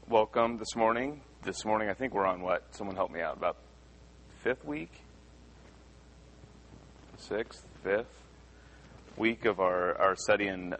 welcome this morning. This morning, I think we're on what? Someone help me out. About fifth week? Sixth? Fifth? Week of our study in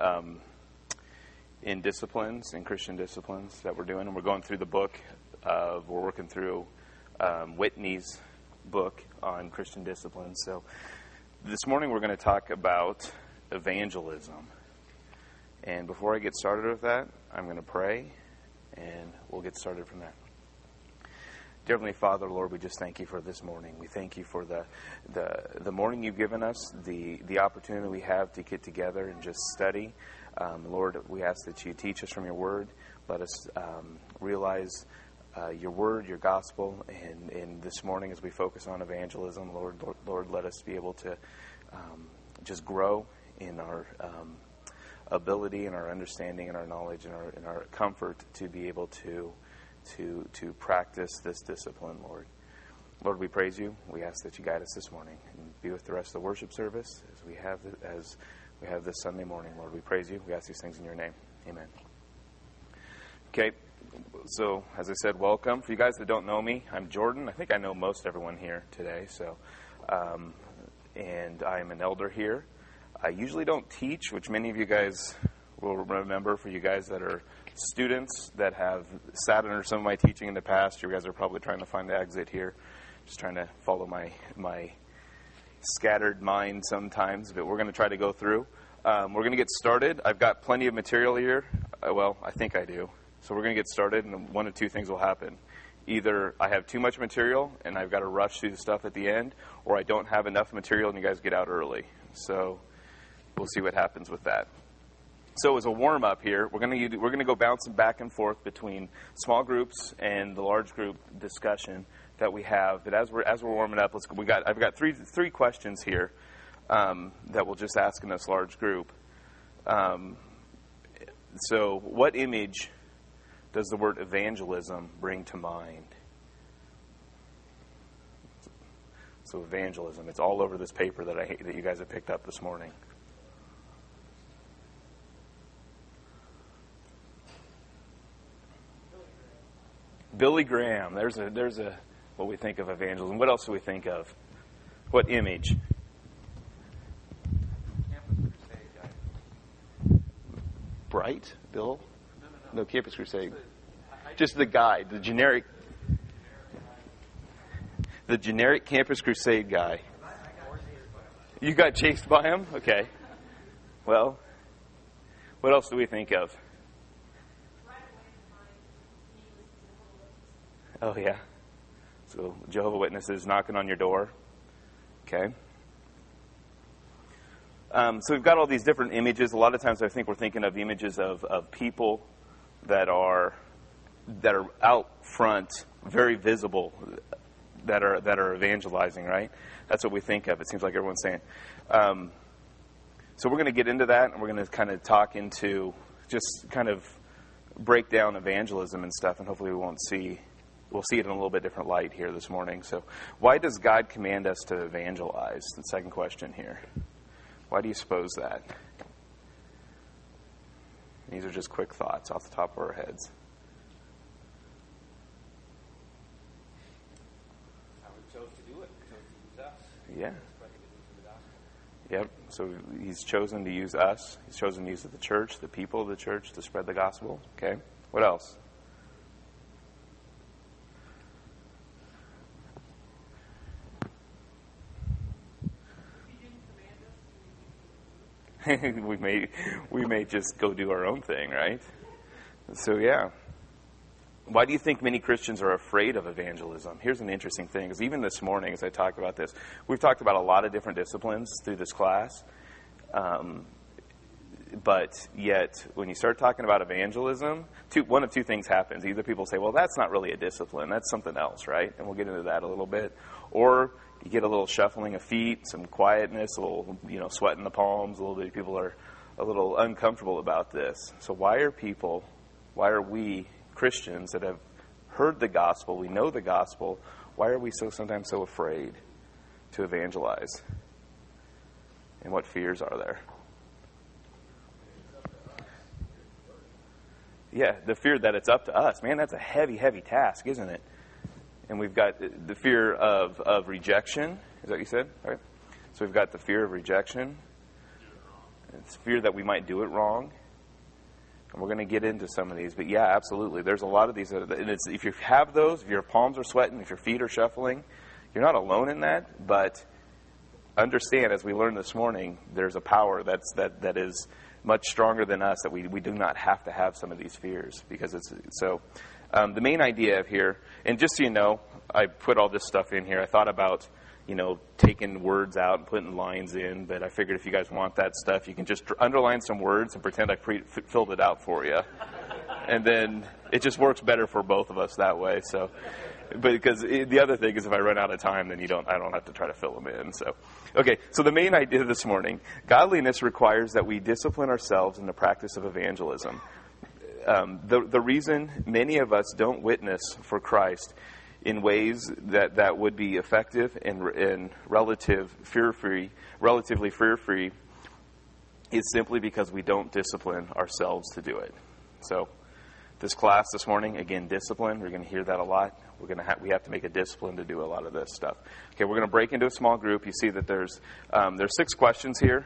disciplines, in Christian disciplines that we're doing. And we're going through the book we're working through Whitney's book on Christian disciplines. So this morning we're going to talk about evangelism. And before I get started with that, I'm going to pray, and we'll get started from there. Dear Heavenly Father, Lord, we just thank you for this morning. We thank you for the morning you've given us, the opportunity we have to get together and just study. Lord, we ask that you teach us from your word. Let us realize your word, your gospel, and this morning as we focus on evangelism, Lord, let us be able to just grow in our ability and our understanding and our knowledge and our comfort to be able to practice this discipline, Lord. Lord, we praise you. We ask that you guide us this morning and be with the rest of the worship service as we have this Sunday morning. Lord, we praise you. We ask these things in your name. Amen. Okay, so as I said, welcome. For you guys that don't know me, I'm Jordan. I think I know most everyone here today. So, and I'm an elder here. I usually don't teach, which many of you guys will remember. For you guys that are students that have sat under some of my teaching in the past, you guys are probably trying to find the exit here, just trying to follow my scattered mind sometimes, but we're going to try to go through. We're going to get started. I've got plenty of material here. Well, I think I do. So we're going to get started, and one of two things will happen. Either I have too much material, and I've got to rush through the stuff at the end, or I don't have enough material, and you guys get out early. So we'll see what happens with that. So as a warm-up here, we're going to go bouncing back and forth between small groups and the large group discussion that we have. But as we're warming up, I've got three questions here that we'll just ask in this large group. So what image does the word evangelism bring to mind? So evangelism, it's all over this paper that you guys have picked up this morning. Billy Graham. There's a what we think of evangelism. What else do we think of? What image? Campus Crusade guy. Bright? Bill? No, Campus Crusade. Just the guy, the generic Campus Crusade guy. You got chased by him? Okay. Well, what else do we think of? Oh, yeah. So Jehovah's Witnesses knocking on your door. Okay. So we've got all these different images. A lot of times I think we're thinking of images of people that are out front, very visible, that are evangelizing, right? That's what we think of. It seems like everyone's saying. So we're going to get into that, and we're going to kind of talk into just kind of break down evangelism and stuff, and hopefully we'll see it in a little bit different light here this morning. So why does God command us to evangelize? The second question here. Why do you suppose that? These are just quick thoughts off the top of our heads. How we chose to do it. We chose to use us. Yeah. Spread the good news of the gospel. Yep. So he's chosen to use us. He's chosen to use the church, the people of the church, to spread the gospel. Okay. What else? we may just go do our own thing, right? So yeah. Why do you think many Christians are afraid of evangelism? Here's an interesting thing, because even this morning as I talk about this, we've talked about a lot of different disciplines through this class. But yet, when you start talking about evangelism, one of two things happens. Either people say, well, that's not really a discipline. That's something else, right? And we'll get into that a little bit. Or you get a little shuffling of feet, some quietness, a little, sweat in the palms. A little bit. People are a little uncomfortable about this. So why are we Christians that have heard the gospel, we know the gospel, why are we sometimes so afraid to evangelize? And what fears are there? Yeah, the fear that it's up to us. Man, that's a heavy, heavy task, isn't it? And we've got the fear of rejection. Is that what you said? All right. So we've got the fear of rejection. It's fear that we might do it wrong. And we're going to get into some of these. But yeah, absolutely. There's a lot of these. And if you have those, if your palms are sweating, if your feet are shuffling, you're not alone in that. But understand, as we learned this morning, there's a power that is much stronger than us, that we do not have to have some of these fears. Because it's so. The main idea of here, and just so you know, I put all this stuff in here. I thought about, taking words out and putting lines in, but I figured if you guys want that stuff, you can just underline some words and pretend I filled it out for you. And then it just works better for both of us that way. So, but because the other thing is, if I run out of time, then I don't have to try to fill them in. So, okay. So the main idea this morning, godliness requires that we discipline ourselves in the practice of evangelism. The reason many of us don't witness for Christ in ways that would be effective and relatively fear-free is simply because we don't discipline ourselves to do it. So this class this morning, again, discipline. We're going to hear that a lot. We have to make a discipline to do a lot of this stuff. Okay, we're going to break into a small group. You see that there's 6 questions here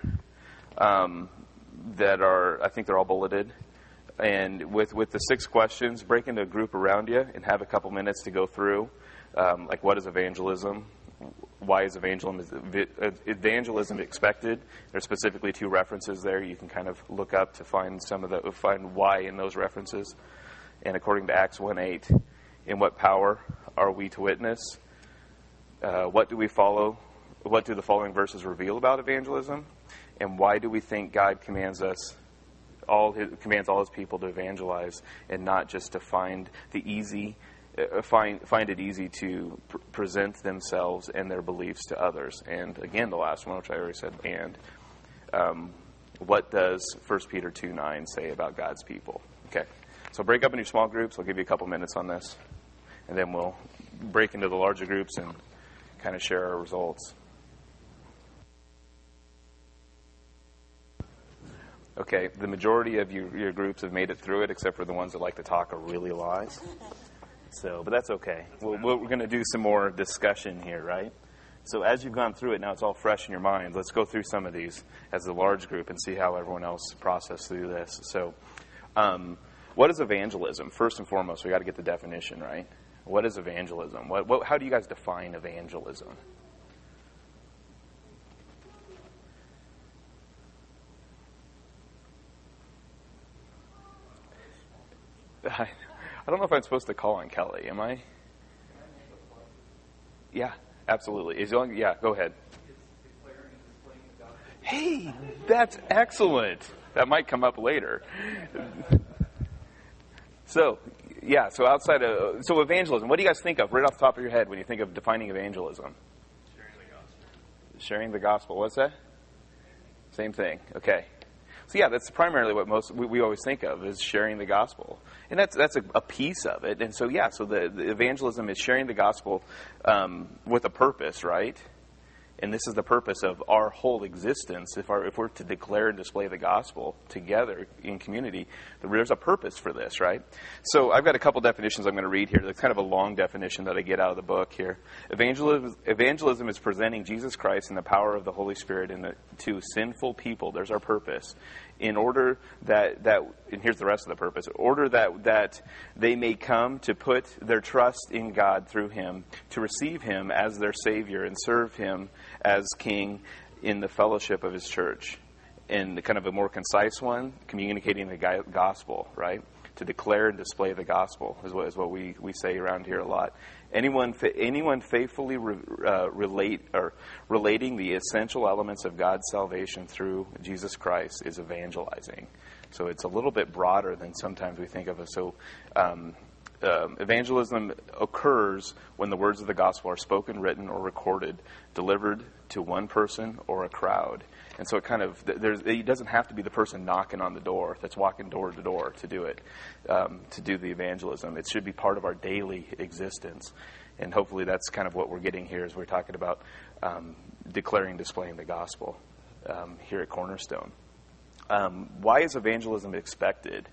that are, I think they're all bulleted. And with the 6 questions, break into a group around you and have a couple minutes to go through, like what is evangelism? Why is evangelism expected? There's specifically 2 references there. You can kind of look up to find find why in those references. And according to Acts 1:8, in what power are we to witness? What do we follow? What do the following verses reveal about evangelism? And why do we think God commands all his people to evangelize, and not just to find it easy to present themselves and their beliefs to others? And again, the last one, which I already said, what does 1 Peter 2:9 say about God's people? Okay, so break up into small groups. I'll give you a couple minutes on this, and then we'll break into the larger groups and kind of share our results. Okay, the majority of your groups have made it through it, except for the ones that like to talk or really lies. So, but that's okay. We're going to do some more discussion here, right? So as you've gone through it, now it's all fresh in your mind. Let's go through some of these as a large group and see how everyone else processes through this. So, what is evangelism? First and foremost, we got to get the definition right. What is evangelism? How do you guys define evangelism? I don't know if I'm supposed to call on Kelly. Am I? Yeah, absolutely. Yeah, go ahead. Hey, that's excellent. That might come up later. So evangelism. What do you guys think of right off the top of your head when you think of defining evangelism? Sharing the gospel. Sharing the gospel. What's that? Same thing. Okay. So yeah, that's primarily what we always think of, is sharing the gospel, and that's a piece of it. And so the evangelism is sharing the gospel with a purpose, right? And this is the purpose of our whole existence. If we're to declare and display the gospel together in community, there's a purpose for this, right? So I've got a couple definitions I'm going to read here. That's kind of a long definition that I get out of the book here. Evangelism is presenting Jesus Christ and the power of the Holy Spirit to sinful people. There's our purpose. In order that and here's the rest of the purpose, in order that they may come to put their trust in God through Him, to receive Him as their Savior and serve Him as King in the fellowship of His church. And kind of a more concise one, communicating the gospel, right? To declare and display the gospel is what we say around here a lot. Anyone faithfully relating the essential elements of God's salvation through Jesus Christ is evangelizing. So it's a little bit broader than sometimes we think of it. So evangelism occurs when the words of the gospel are spoken, written, or recorded, delivered to one person or a crowd. And so it doesn't have to be the person knocking on the door that's walking door to door to do it, to do the evangelism. It should be part of our daily existence. And hopefully that's kind of what we're getting here as we're talking about declaring, displaying the gospel here at Cornerstone. Why is evangelism expected?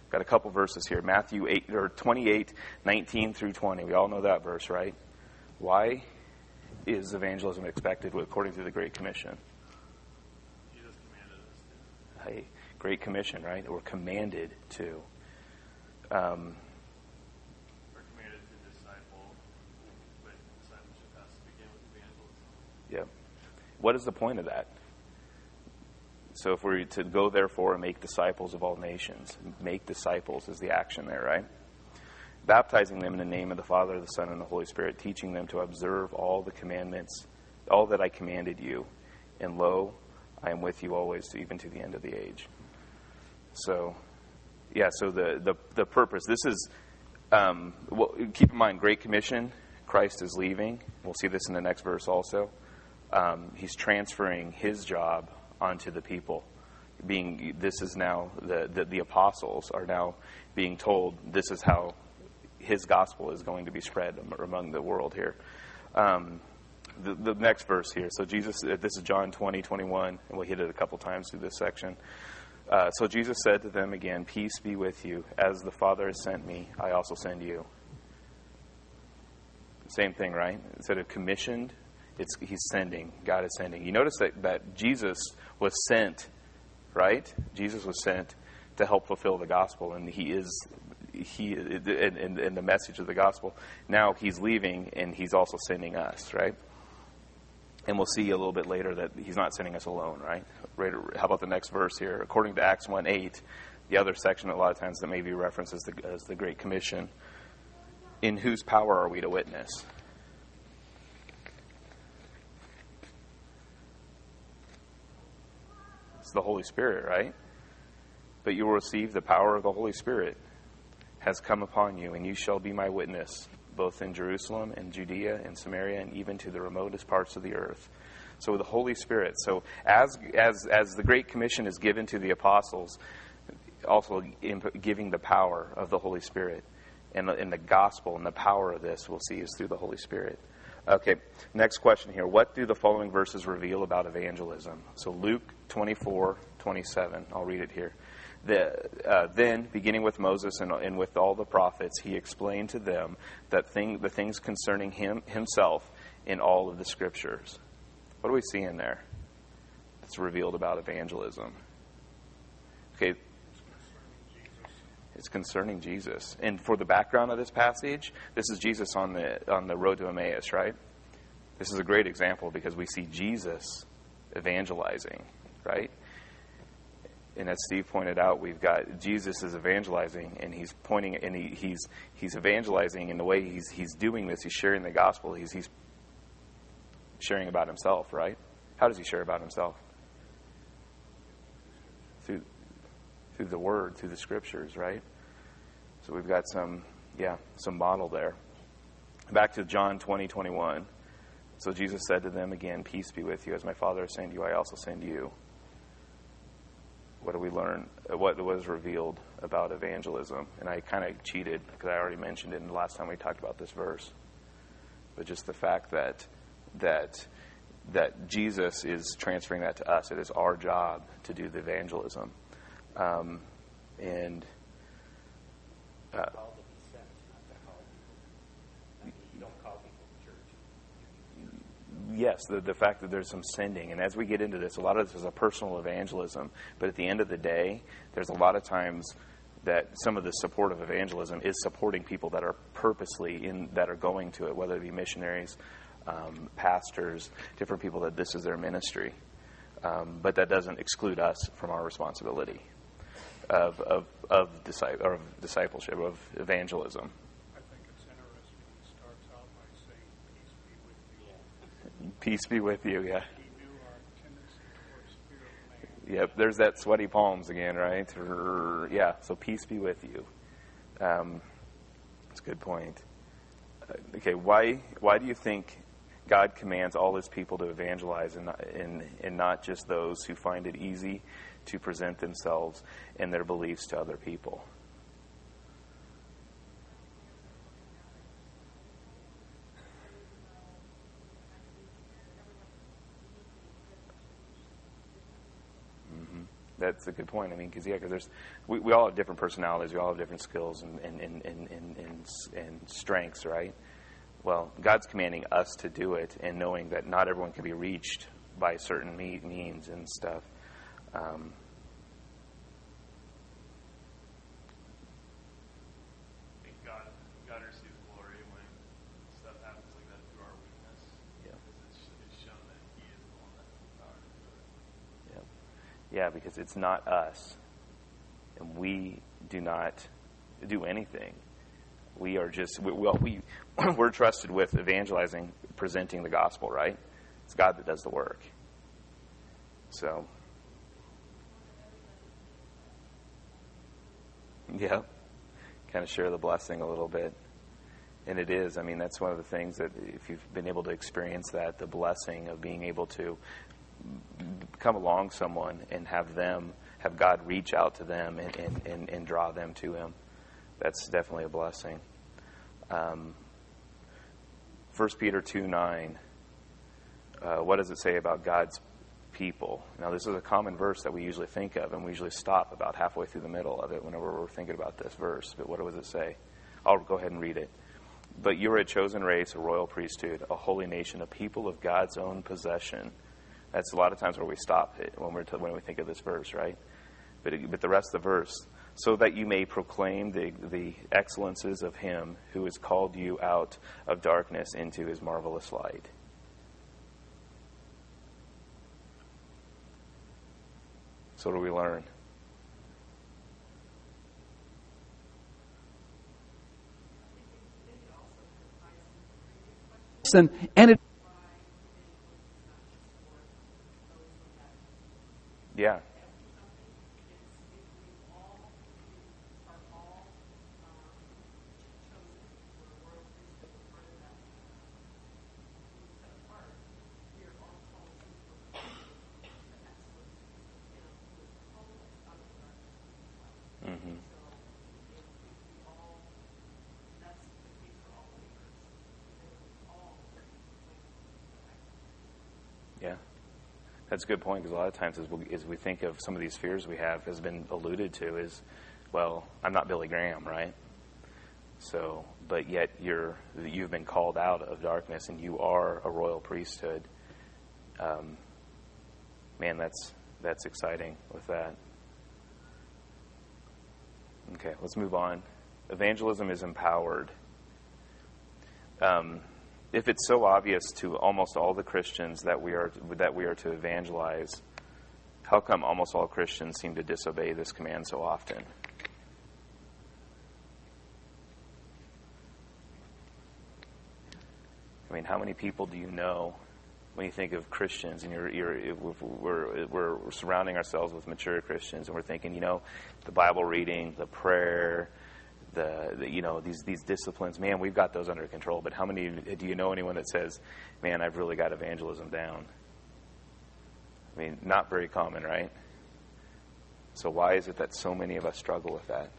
Got a couple verses here. Matthew 28:19 through 20. We all know that verse, right? Why is evangelism expected according to the Great Commission? Jesus commanded us to. Hey, Great Commission, right? We're commanded to. We're commanded to disciple, but discipleship has to begin with evangelism. Yep. What is the point of that? So if we're to go therefore and make disciples of all nations, make disciples is the action there, right? Baptizing them in the name of the Father, the Son, and the Holy Spirit, teaching them to observe all the commandments, all that I commanded you. And lo, I am with you always, even to the end of the age. So, yeah, so the purpose, this is, keep in mind, Great Commission, Christ is leaving. We'll see this in the next verse also. He's transferring his job onto the people. This is now, the apostles are now being told this is how his gospel is going to be spread among the world here. The next verse here. So Jesus, this is John 20:21, and we'll hit it a couple times through this section. So Jesus said to them again, peace be with you. As the Father has sent me, I also send you. Same thing, right? Instead of commissioned, he's sending. God is sending. You notice that Jesus was sent, right? Jesus was sent to help fulfill the gospel, and he in the message of the gospel. Now he's leaving, and he's also sending us, right? And we'll see a little bit later that he's not sending us alone, right? How about the next verse here? According to Acts 1:8, the other section a lot of times that may be referenced as the Great Commission, in whose power are we to witness? It's the Holy Spirit, right? But you will receive the power of the Holy Spirit has come upon you, and you shall be my witness, both in Jerusalem and Judea and Samaria and even to the remotest parts of the earth. So the Holy Spirit. So as the Great Commission is given to the apostles, also giving the power of the Holy Spirit. And the gospel and the power of this we'll see is through the Holy Spirit. Okay, next question here. What do the following verses reveal about evangelism? So Luke 24:27. I'll read it here. Then, beginning with Moses and with all the prophets, he explained to them the things concerning himself in all of the Scriptures. What do we see in there that's revealed about evangelism? Okay, it's concerning Jesus. And for the background of this passage, this is Jesus on the road to Emmaus, right? This is a great example because we see Jesus evangelizing, right? And as Steve pointed out, we've got Jesus is evangelizing, and he's pointing, and he's evangelizing in the way he's doing this. He's sharing the gospel. He's sharing about himself, right? How does he share about himself? Through the Word, through the Scriptures, right? So we've got some model there. Back to John 20:21. So Jesus said to them again, peace be with you. As my Father has sent you, I also send you. What do we learn? What was revealed about evangelism? And I kind of cheated because I already mentioned it in the last time we talked about this verse. But just the fact that Jesus is transferring that to us. It is our job to do the evangelism. Called to be sent, not to call people. I mean, you don't call people to church. Yes, the fact that there's some sending. And as we get into this, a lot of this is a personal evangelism. But at the end of the day, there's a lot of times that some of the support of evangelism is supporting people that are purposely that are going to it, whether it be missionaries, pastors, different people that this is their ministry. But that doesn't exclude us from our responsibility of discipleship, of evangelism. I think it's interesting. It starts out by saying, peace be with you. Peace be with you, yeah. He knew our tendency towards spirit man. Yep, there's that sweaty palms again, right? Yeah, so peace be with you. That's a good point. Okay, why do you think God commands all his people to evangelize and not just those who find it easy to present themselves and their beliefs to other people? That's a good point. I mean, because there's we all have different personalities. We all have different skills and strengths, right? Well, God's commanding us to do it, and knowing that not everyone can be reached by certain means and stuff. I think God receives glory when stuff happens like that through our weakness. Yeah. Because it's shown that He is the one that's the power to do it. Yeah, because it's not us, and we do not do anything. We are just we're trusted with evangelizing, presenting the gospel, right? It's God that does the work. So, yeah, kind of share the blessing a little bit. And it is, I mean, that's one of the things that if you've been able to experience that, the blessing of being able to come along someone and have God reach out to them and draw them to Him. That's definitely a blessing. 1 Peter 2:9. What does it say about God's people? Now, this is a common verse that we usually think of, and we usually stop about halfway through the middle of it whenever we're thinking about this verse. But what does it say? I'll go ahead and read it. But you are a chosen race, a royal priesthood, a holy nation, a people of God's own possession. That's a lot of times where we stop it when we think of this verse, right? But the rest of the verse, so that you may proclaim the excellences of Him who has called you out of darkness into His marvelous light. So what do we learn? And it Yeah. Mm-hmm. Yeah. That's a good point, because a lot of times as we think of some of these fears we have, has been alluded to, is, well, I'm not Billy Graham, right? So, but yet you've been called out of darkness, and you are a royal priesthood. Man, that's exciting with that. Okay, let's move on. Evangelism is empowered. If it's so obvious to almost all the Christians that we are to evangelize, how come almost all Christians seem to disobey this command so often? I mean, how many people do you know when you think of Christians, and we're surrounding ourselves with mature Christians, and we're thinking, the Bible reading, the prayer, these disciplines, man, we've got those under control. But how many do you know anyone that says, man, I've really got evangelism down? I mean, not very common, right? So why is it that so many of us struggle with that?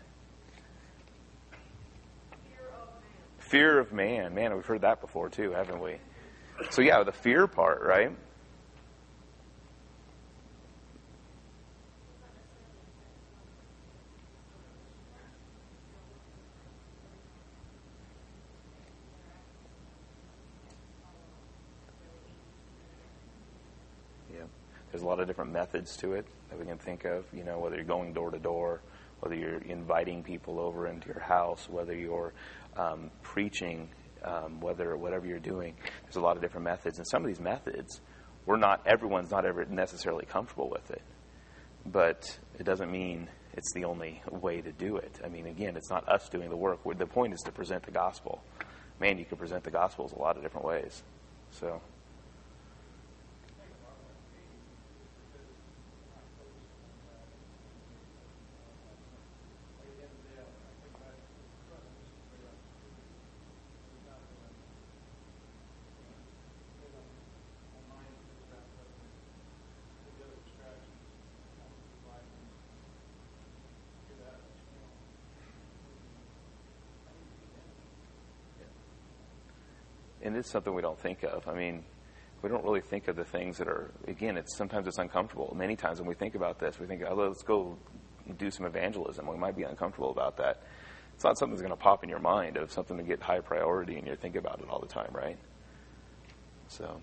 Fear of man. Man, we've heard that before too, haven't we? So yeah, the fear part, right? Yeah. There's a lot of different methods to it that we can think of, whether you're going door to door, whether you're inviting people over into your house, whether you're preaching, whatever you're doing. There's a lot of different methods, and some of these methods, everyone's not ever necessarily comfortable with it, but it doesn't mean it's the only way to do it. I mean, again, it's not us doing the work. The point is to present the gospel. Man, you can present the gospel a lot of different ways. So. And it's something we don't think of. I mean, we don't really think of the things that are, again, sometimes it's uncomfortable. Many times when we think about this, we think, oh, let's go do some evangelism. We might be uncomfortable about that. It's not something that's going to pop in your mind of something to get high priority and you think about it all the time, right? So.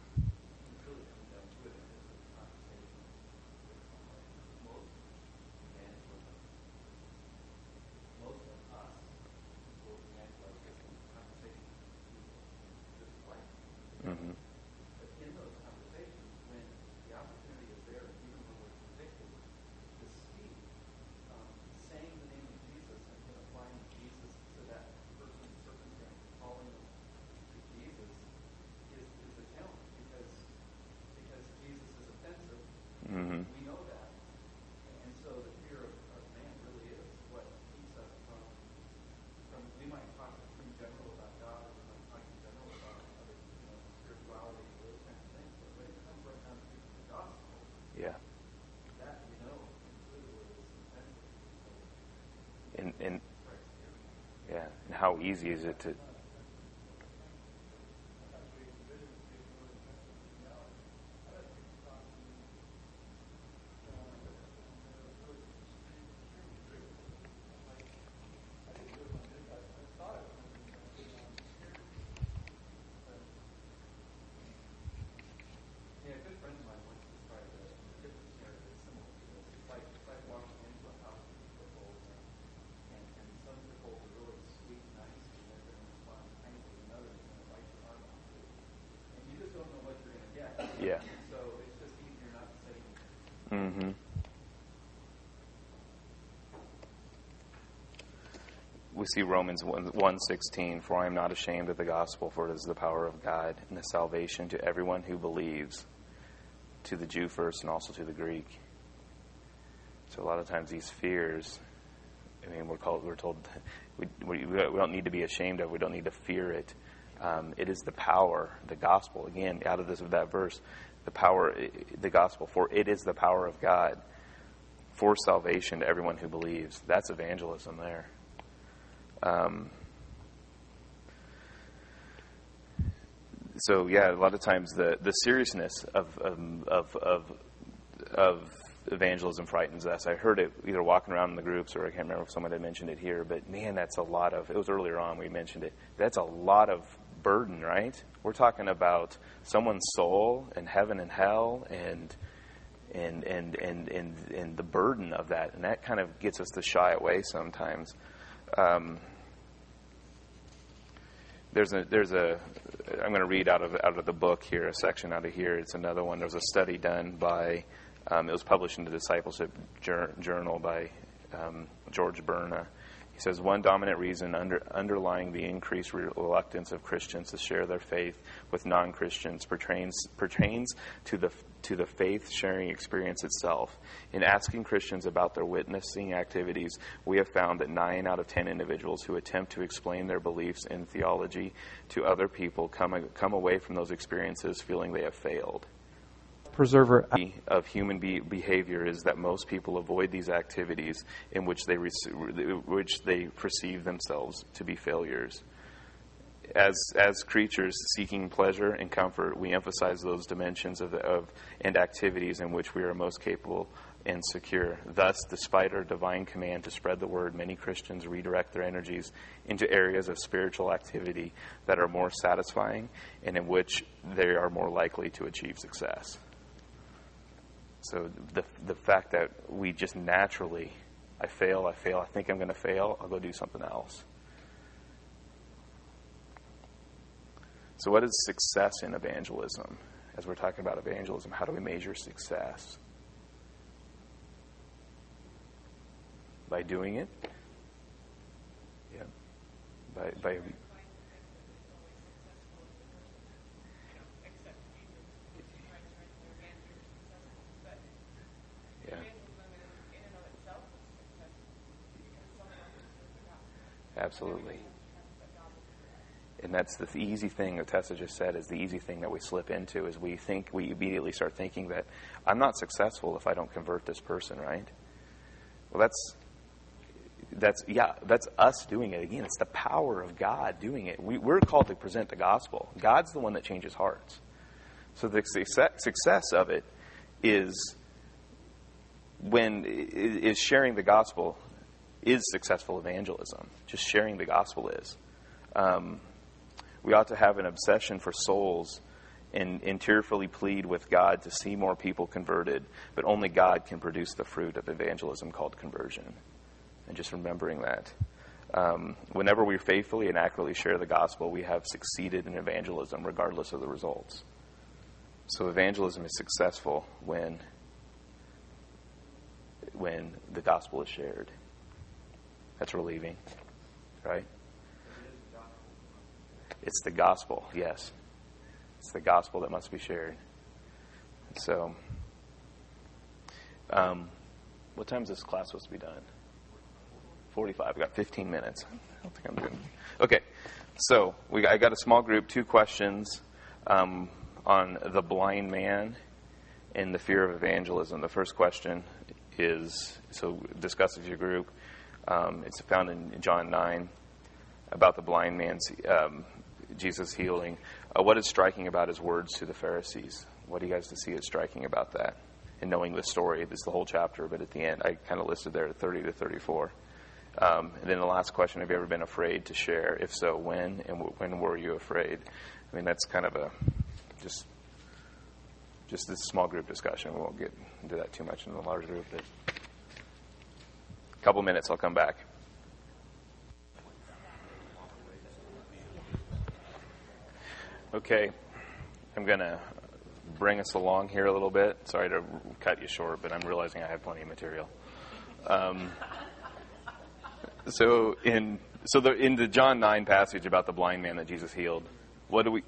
Mm-hmm. But in those conversations, when the opportunity is there, even when we're convicted, to speak, saying the name of Jesus and then applying Jesus to that person's circumstance, calling them to Jesus, is a challenge because Jesus is offensive. Mm-hmm. We know that, and so the fear of man really is what keeps us from. We might talk in general about God, or we might talk in general about other, spirituality, those kinds of things. But when it comes right down to the gospel, Yeah. that we know completely is offensive. And yeah, and how easy is it to? Yeah, a good friend of mine once described a different scenario that's similar to this. It's like walking into a house with people old, and some people are really sweet and nice, and they're going to respond kindly, and others are going to bite your arm off too. And you just don't know what you're going to get. Yeah. So it's just easier not to say anything. Mm-hmm. We see Romans 1:16, for I am not ashamed of the gospel, for it is the power of God and the salvation to everyone who believes, to the Jew first and also to the Greek. So a lot of times these fears, I mean, we're told we don't need to be ashamed of. We don't need to fear it. It is the power, the gospel. Again, out of that verse, the power, the gospel. For it is the power of God for salvation to everyone who believes. That's evangelism there. So yeah, a lot of times the seriousness of evangelism frightens us. I heard it either walking around in the groups, or I can't remember if someone had mentioned it here, but man, that's a lot of, it was earlier on we mentioned it, that's a lot of burden, right? We're talking about someone's soul and heaven and hell and the burden of that, and that kind of gets us to shy away sometimes. There's a I'm going to read out of the book here, a section out of here. It's another one. There's a study done by, it was published in the Discipleship Journal by George Berna. He says, one dominant reason underlying the increased reluctance of Christians to share their faith with non-Christians pertains to the faith-sharing experience itself. In asking Christians about their witnessing activities, we have found that 9 out of 10 individuals who attempt to explain their beliefs in theology to other people come away from those experiences feeling they have failed. Preserver of human behavior is that most people avoid these activities in which they perceive themselves to be failures. As creatures seeking pleasure and comfort, we emphasize those dimensions and activities in which we are most capable and secure. Thus, despite our divine command to spread the word, many Christians redirect their energies into areas of spiritual activity that are more satisfying and in which they are more likely to achieve success. So the fact that we just naturally, I fail, I think I'm going to fail, I'll go do something else. So what is success in evangelism? As we're talking about evangelism, how do we measure success? By doing it? Yeah. By absolutely. And that's the easy thing that Tessa just said, is the easy thing that we slip into, is we immediately start thinking that I'm not successful if I don't convert this person, right? Well, that's us doing it. Again, it's the power of God doing it. We're called to present the gospel. God's the one that changes hearts. So the success of it is sharing the gospel is successful evangelism. Just sharing the gospel is. We ought to have an obsession for souls and tearfully plead with God to see more people converted, but only God can produce the fruit of evangelism called conversion. And just remembering that. Whenever we faithfully and accurately share the gospel, we have succeeded in evangelism regardless of the results. So evangelism is successful when the gospel is shared. That's relieving, right? It's the gospel, yes. It's the gospel that must be shared. So, what time is this class supposed to be done? 45. I've got 15 minutes. I don't think I'm doing. Okay, so I got a small group, 2 questions on the blind man and the fear of evangelism. The first question is, so discuss with your group. It's found in John 9 about the blind man's Jesus healing. What is striking about his words to the Pharisees? What do you guys see as striking about that? And knowing the story, this is the whole chapter, but at the end, I kind of listed there 30 to 34. And then the last question, have you ever been afraid to share? If so, when? And when were you afraid? I mean, that's kind of a just this small group discussion. We won't get into that too much in the larger group. But a couple minutes, I'll come back. Okay, I'm going to bring us along here a little bit. Sorry to cut you short, but I'm realizing I have plenty of material. So in the John 9 passage about the blind man that Jesus healed, what do we...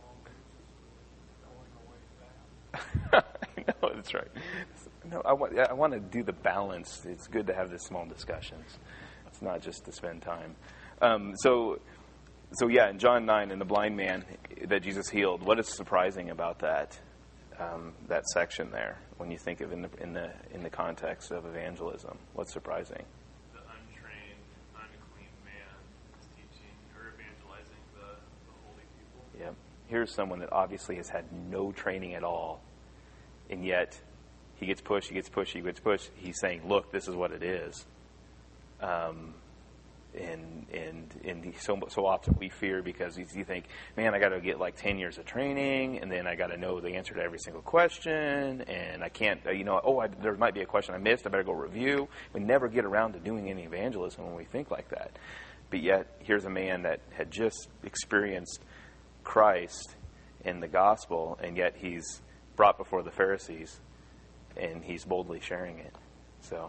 I know, that's right. No, I want to do the balance. It's good to have these small discussions. It's not just to spend time. So yeah, in John 9, in the blind man that Jesus healed, what is surprising about that section there when you think of in the context of evangelism? What's surprising? The untrained, unclean man is teaching or evangelizing the holy people. Yep. Here's someone that obviously has had no training at all, and yet he gets pushed. He's saying, "Look, this is what it is." And so often we fear because you think, man, I got to get like 10 years of training, and then I got to know the answer to every single question, and I can't, there might be a question I missed, I better go review. We never get around to doing any evangelism when we think like that. But yet, here's a man that had just experienced Christ in the gospel, and yet he's brought before the Pharisees, and he's boldly sharing it. So...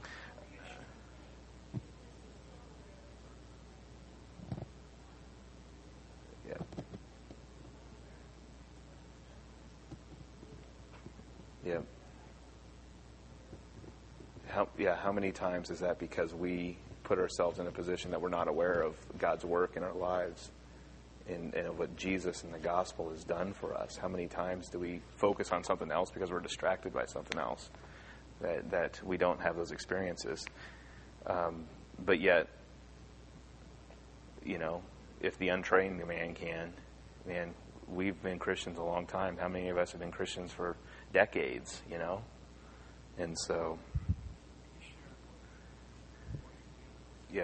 Yeah. How many times is that because we put ourselves in a position that we're not aware of God's work in our lives and what Jesus and the gospel has done for us? How many times do we focus on something else because we're distracted by something else that we don't have those experiences? But yet, if the untrained man can, man, we've been Christians a long time. How many of us have been Christians for decades, And so, yeah.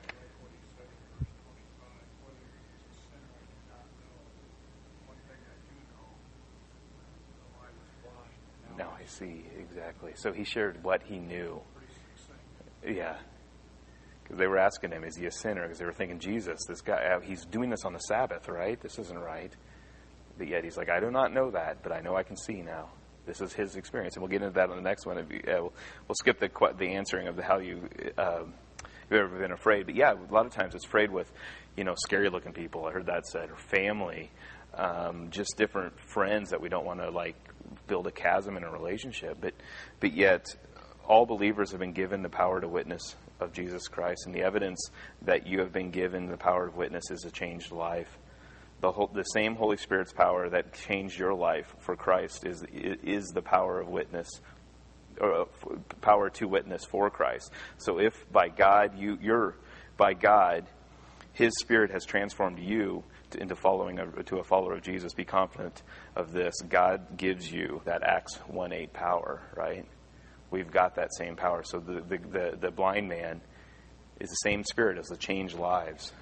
No, I see, exactly. So he shared what he knew. Yeah. Because they were asking him, is he a sinner? Because they were thinking, Jesus, this guy, he's doing this on the Sabbath, right? This isn't right. But yet he's like, I do not know that, but I know I can see now. This is his experience. And we'll get into that on the next one. We'll skip the answering of how you've ever been afraid. But yeah, a lot of times it's afraid with, scary-looking people. I heard that said. Or family. Just different friends that we don't want to, build a chasm in a relationship. But yet, all believers have been given the power to witness of Jesus Christ. And the evidence that you have been given the power of witness is a changed life. The same Holy Spirit's power that changed your life for Christ is the power of witness, or power to witness for Christ. So if by God His Spirit has transformed you into to a follower of Jesus. Be confident of this. God gives you that Acts 1:8 power, right? We've got that same power. So the blind man is the same Spirit as the changed lives.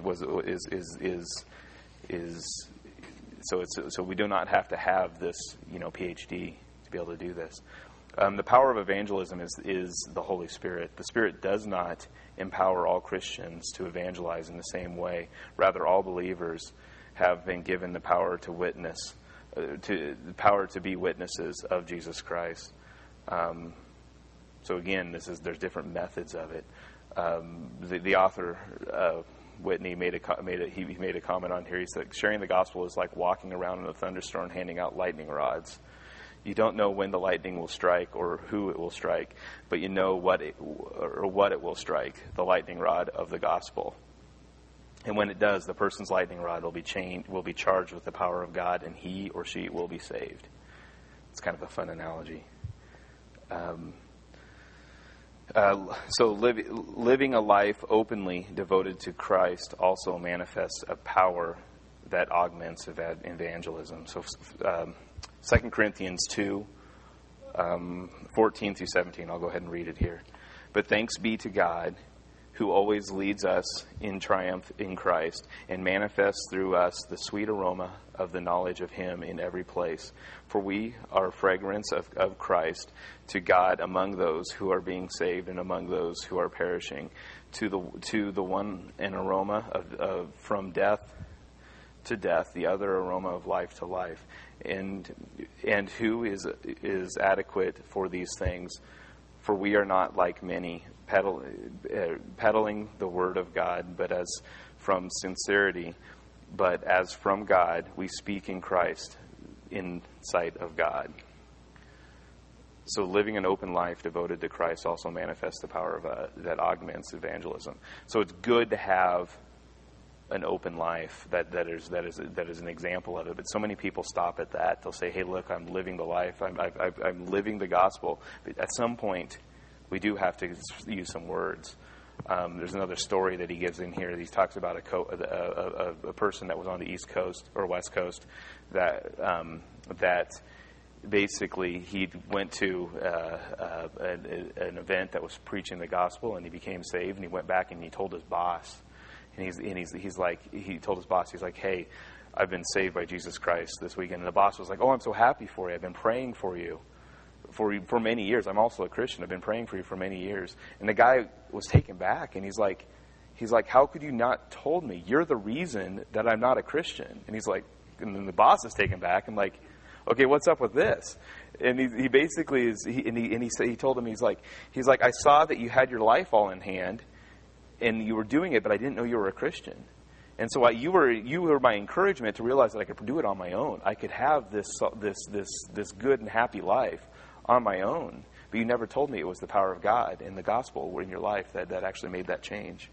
So we do not have to have this, PhD to be able to do this. The power of evangelism is the Holy Spirit. The Spirit does not empower all Christians to evangelize in the same way. Rather, all believers have been given the power to witness, the power to be witnesses of Jesus Christ. So again, there's different methods of it. The author Whitney made a comment on here. He said, sharing the gospel is like walking around in a thunderstorm handing out lightning rods. You don't know when the lightning will strike or who it will strike, but you know what it will strike, the lightning rod of the gospel. And when it does, the person's lightning rod will be charged with the power of God, and he or she will be saved. It's kind of a fun analogy. So living a life openly devoted to Christ also manifests a power that augments evangelism. So 2 Corinthians 2, 14 through 17. I'll go ahead and read it here. But thanks be to God, who always leads us in triumph in Christ and manifests through us the sweet aroma of the knowledge of Him in every place. For we are fragrance of Christ to God among those who are being saved and among those who are perishing. To the one an aroma of from death to death, the other aroma of life to life. And who is adequate for these things? For we are not like many, peddling the word of God, but as from sincerity, but as from God, we speak in Christ in sight of God. So living an open life devoted to Christ also manifests the power of that augments evangelism. So it's good to have an open life that is an example of it. But so many people stop at that. They'll say, "Hey, look, I'm living the life. I'm living the gospel." But at some point, we do have to use some words. There's another story that he gives in here. He talks about a person that was on the East Coast or West Coast that basically he went to an event that was preaching the gospel, and he became saved, and he went back and he told his boss. And he told his boss, he's like, "Hey, I've been saved by Jesus Christ this weekend." And the boss was like, "Oh, I'm so happy for you. I've been praying for you for many years. I'm also a Christian. I've been praying for you for many years." And the guy was taken back, and he's like, "How could you not told me? You're the reason that I'm not a Christian." And and then the boss is taken back and like, "Okay, what's up with this?" And he basically is, he told him, he's like, "I saw that you had your life all in hand, and you were doing it, but I didn't know you were a Christian. And so you were my encouragement to realize that I could do it on my own. I could have this good and happy life on my own. But you never told me it was the power of God and the gospel in your life that actually made that change."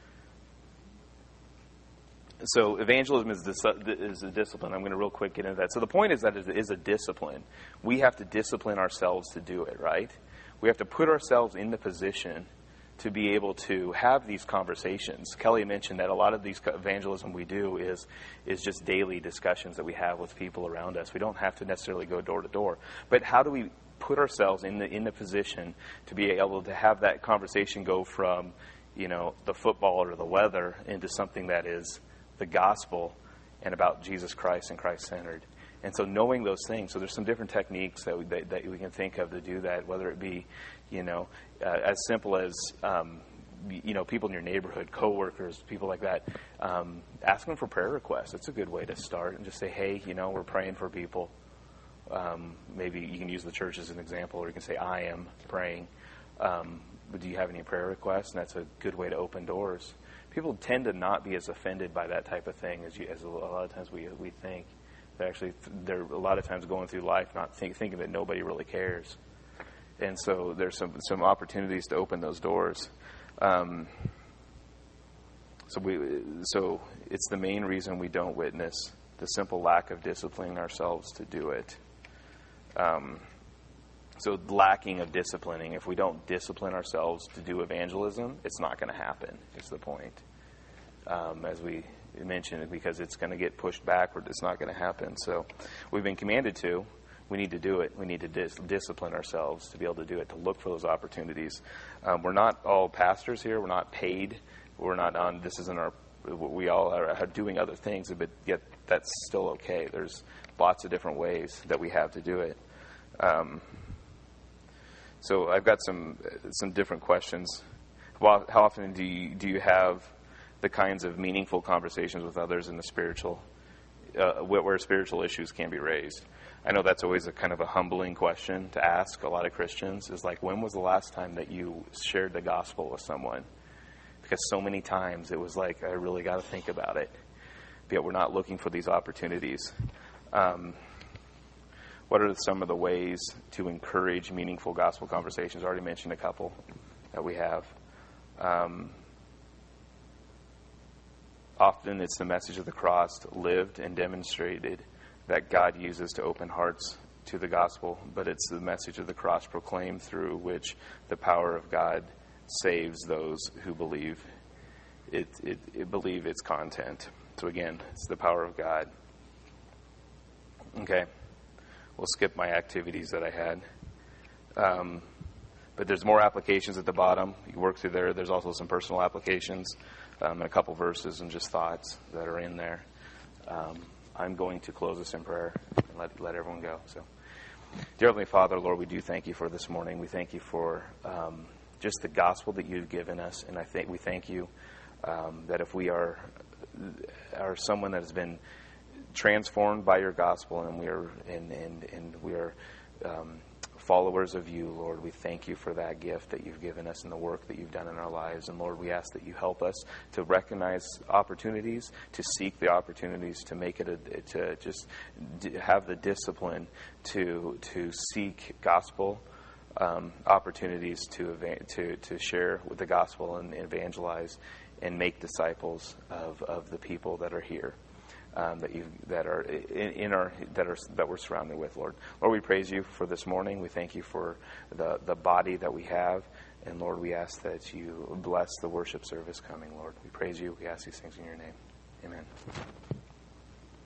So evangelism is a discipline. I'm going to real quick get into that. So the point is that it is a discipline. We have to discipline ourselves to do it, right? We have to put ourselves in the position to be able to have these conversations. Kelly mentioned that a lot of these evangelism we do is just daily discussions that we have with people around us. We don't have to necessarily go door to door. But how do we put ourselves in the position to be able to have that conversation go from, the football or the weather into something that is the gospel and about Jesus Christ and Christ-centered? And so knowing those things, so there's some different techniques that we can think of to do that, whether it be, as simple as, people in your neighborhood, coworkers, people like that, ask them for prayer requests. It's a good way to start, and just say, "Hey, we're praying for people." Maybe you can use the church as an example, or you can say, "I am praying. But do you have any prayer requests?" And that's a good way to open doors. People tend to not be as offended by that type of thing as a lot of times we think. They're a lot of times going through life not thinking that nobody really cares. And so there's some opportunities to open those doors. So it's the main reason we don't witness, the simple lack of disciplining ourselves to do it. So lacking of disciplining, if we don't discipline ourselves to do evangelism, it's not going to happen, is the point. as we mentioned, because it's going to get pushed backward. It's not going to happen. So we've been commanded to. We need to do it. We need to discipline ourselves to be able to do it, to look for those opportunities. We're not all pastors here. We're not paid. We're not on, this isn't our, we all are doing other things, but yet that's still okay. There's lots of different ways that we have to do it. So I've got some different questions. How often do you have the kinds of meaningful conversations with others in the spiritual, where spiritual issues can be raised? I know that's always a kind of a humbling question to ask a lot of Christians, is like, when was the last time that you shared the gospel with someone? Because so many times it was like, I really got to think about it. But yet we're not looking for these opportunities. What are some of the ways to encourage meaningful gospel conversations? I already mentioned a couple that we have. Often it's the message of the cross lived and demonstrated that God uses to open hearts to the gospel, but it's the message of the cross proclaimed through which the power of God saves those who believe believe its content. So again, it's the power of God. Okay, we'll skip my activities that I had. But there's more applications at the bottom. You work through there. There's also some personal applications, and a couple verses and just thoughts that are in there. I'm going to close this in prayer and let everyone go. So, dear Heavenly Father, Lord, we do thank you for this morning. We thank you for just the gospel that you've given us, and we thank you that if we are someone that has been transformed by your gospel, and we are followers of you, Lord, we thank you for that gift that you've given us and the work that you've done in our lives. And Lord, we ask that you help us to recognize opportunities, to seek the opportunities, to make it to just have the discipline to seek gospel opportunities to share with the gospel and evangelize and make disciples of the people that are here. That we're surrounded with, Lord. Lord, we praise you for this morning. We thank you for the body that we have, and Lord, we ask that you bless the worship service coming. Lord, we praise you. We ask these things in your name. Amen.